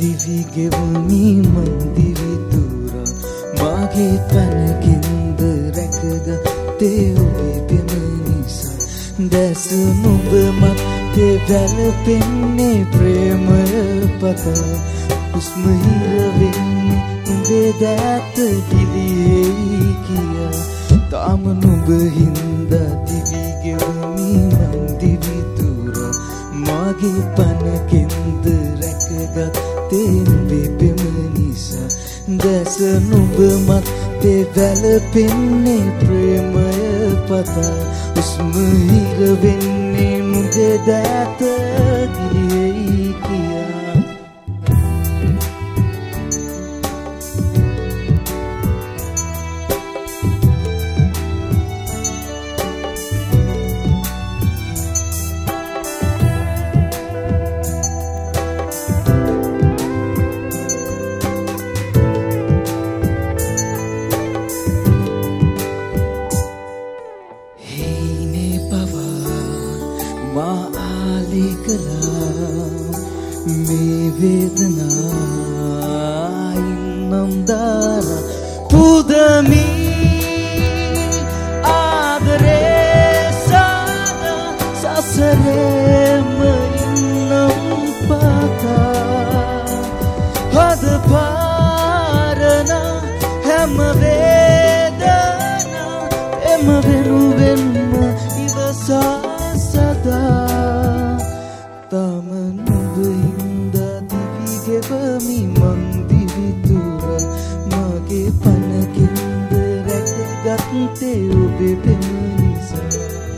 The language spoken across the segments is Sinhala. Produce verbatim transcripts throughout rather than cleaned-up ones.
දිවි ගෙවමි මන් දිවි තුරා මාගේ පනකින්ද රැකගත්තේ ඔබේ පෙම නිසා දැස නුඹ මත්තේ වැළපෙන්නේ ප්‍රේමය පතා හුස්ම හිරවෙන්නේ උඹේ දෑත පිළියෙයි කියා තාම නුඹ හින්දා දිවි ගෙවමි මන් දිවි තුරා මාගේ පනකින්ද රැකගත්තේ නුඹේ පෙම නිසා දැස නුඹ මත්තේ වැළපෙන්නේ ප්‍රේමය පතා හුස්ම හිරවෙන්නේ නුඹේ දෑත පිළියෙයි කියා මේ වේදනායින්නම් දාලා පුදමි ආදරේ සාද සසරේම ඉන්නම් පාතා හද පාරන හැම වේදනා එම වෙනුවෙන්ම ඉවසා සදා තම නුඹ හින්දා දිවි ගෙවමි මන් දිවි තුරා මාගේ පනකින්ද රැකගත්තේ ඔබේ පෙම නිසා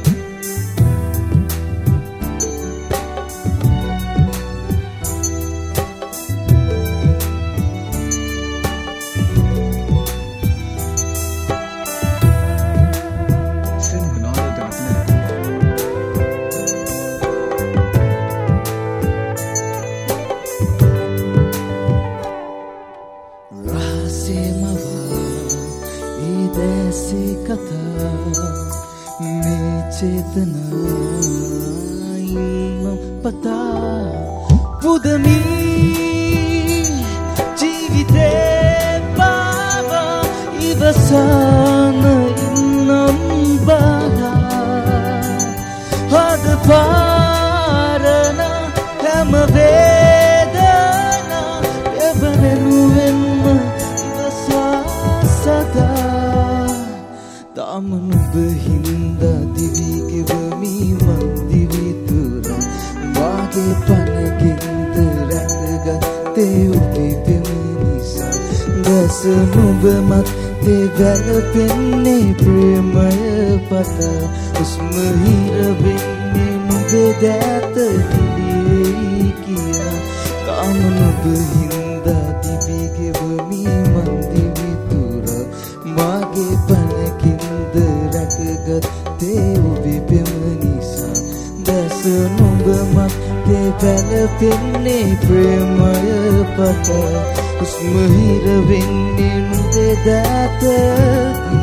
ऐसी कथा में चेतना इल्म पता पुदमी जीविते बाबा इवसान innam baha had parana ham vedana evanuenma ivasa sada තාම නුඹ හින්දා දිවි ගෙවමි මන් දිවි තුරා මාගේ පනකින්ද රැකගත්තේ ඔබේ පෙම නිසා දැස නුඹ මත්තේ වැළපෙන්නේ ප්‍රේමය පතා හුස්ම හිරවෙන්නේ නුඹේ දෑත පිළියෙයි කියා තාම නුඹ හින්දා දිවි ගෙවමි මන් දිවි තුරා මාගේ පනකින්ද රැකගත්තේ ඔබේ පෙම නිසා දැස නුඹ මත්තේ වැළපෙන්නේ ප්‍රේමය පතා හුස්ම හිරවෙන්නේ නුඹේ දෑත